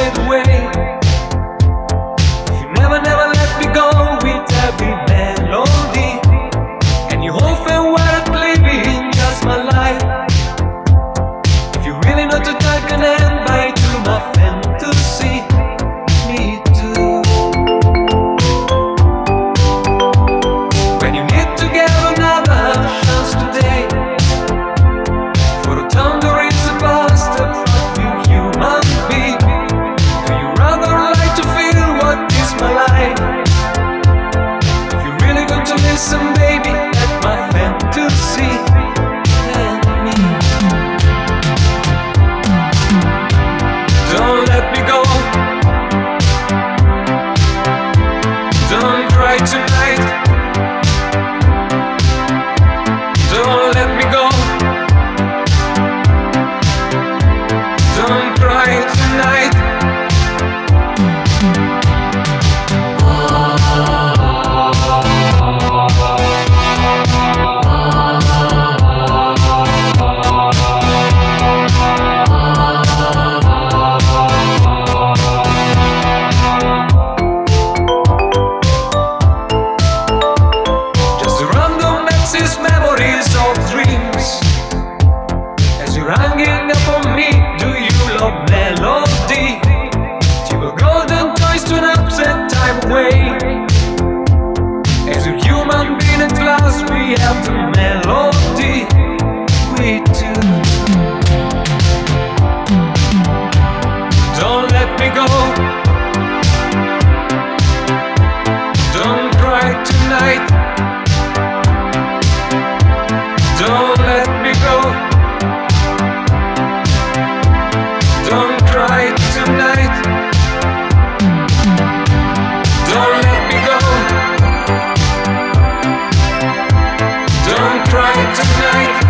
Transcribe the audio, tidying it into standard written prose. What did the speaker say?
fade away. You never, never let me go with every melody, and you often weren't living just my life. If you really know to take an end by to my fantasy, me too. When you need to get another chance today, for the time there is a past that you human being. Do you rather like to feel what is my life? If you're really going to listen, baby, let my fantasy and me. Don't let me go. Don't cry tonight. Don't let me go. Don't cry tonight. Just a random axis memories of dreams. As you're hanging upon me, do you love melody? You a golden toys to an upset time away. As a human being at last, we have the melody. We do. Don't let me go. Don't cry tonight. Don't let me go. Don't cry tonight. Don't let me go. Don't cry tonight.